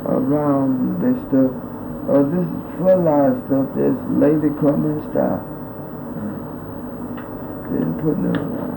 around this stuff. This is floodlight stuff. This lady come in style. Didn't put none around.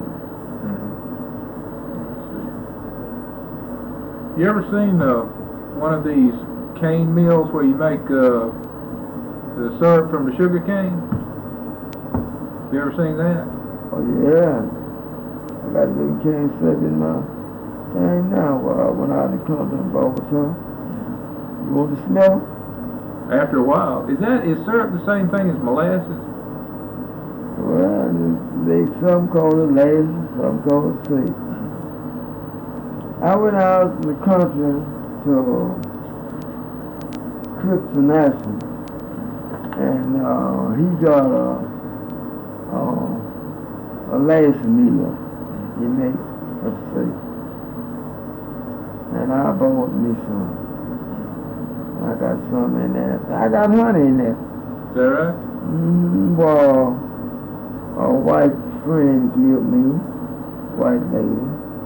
You ever seen one of these cane mills where you make the syrup from the sugar cane? You ever seen that? Oh yeah. I got a little cane syrup in my thing now while I went out in the country and bought some. You want to smell? After a while. Is syrup the same thing as molasses? Well, some call it lazy, some call it sweet. I went out in the country to Clifton National, and he got a lazy meal he made, let's see. And I bought me some. I got some in there. I got honey in there. Is that right? Well, a white friend gave me, white lady,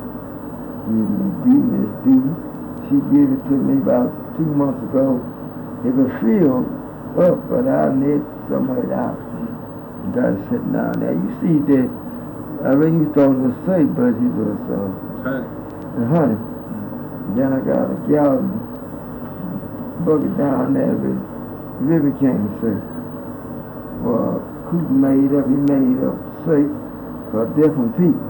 Miss D. She gave it to me about 2 months ago. It was filled up, but I knit some of it out. Got it sitting down there. You see that, I really thought it was safe, but it was honey. Then I got a gallon bucket down there with river cane syrup. Well, Coop made up safe for different people.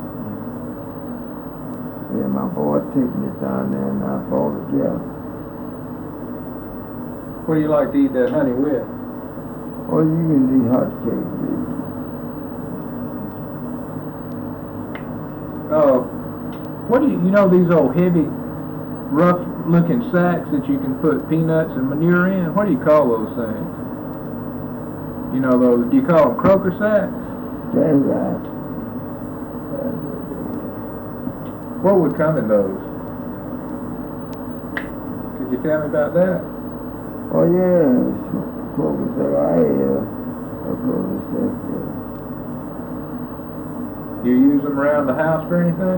Yeah, my boy taking it down there and I bought a gallon. What do you like to eat that honey with? Oh, you can eat hot cake, baby. What do you know these old heavy, rough-looking sacks that you can put peanuts and manure in? What do you call those things? You know those? Do you call them croaker sacks? That's right. What would come in those? Could you tell me about that? Oh yeah, croaker sack. I had a croaker sack. Do you use them around the house for anything?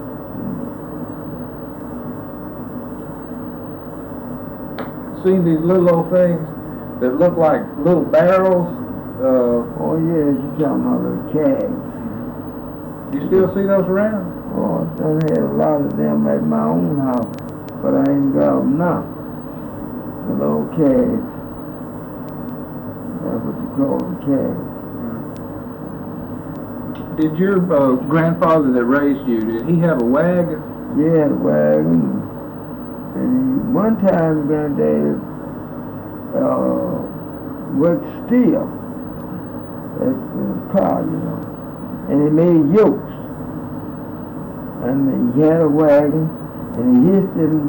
Seen these little old things that look like little barrels? Oh yeah, you talking about little kegs. You still see those around? Oh, I done had a lot of them at my own house, but I ain't got them now. The little kegs. That's what you call them, kegs. Did your grandfather that raised you, did he have a wagon? Yeah, the wagon. And one time, Granddad worked steel at the car, you know, and he made yokes. And he had a wagon, and he hitched them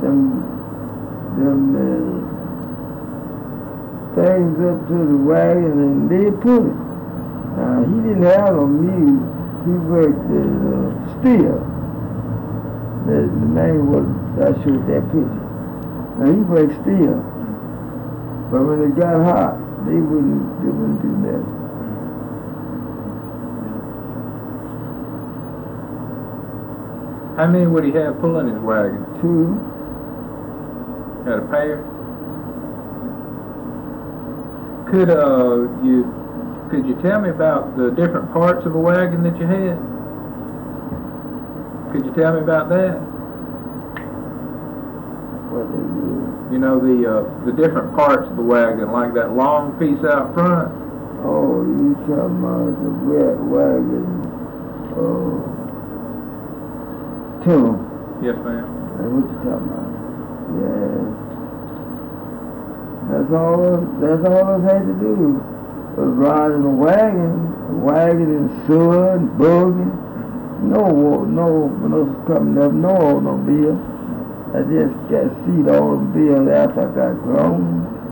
things up to the wagon, and they put it. He didn't have no mule. He worked steel. The name was, I showed that picture. Now he worked steel. But when it got hot, they wouldn't do that. How many would he have pulling his wagon? 2. Had a pair? Could you tell me about the different parts of a wagon that you had? Could you tell me about that? What they do? You know, the different parts of the wagon, like that long piece out front. Oh, you talking about the wagon, tunnel. Yes, ma'am. That's what you talking about. Yeah. That's all us had to do. Was riding a wagon and sewer and buggy. No coming up, no automobile. I just got to see the automobile after I got grown.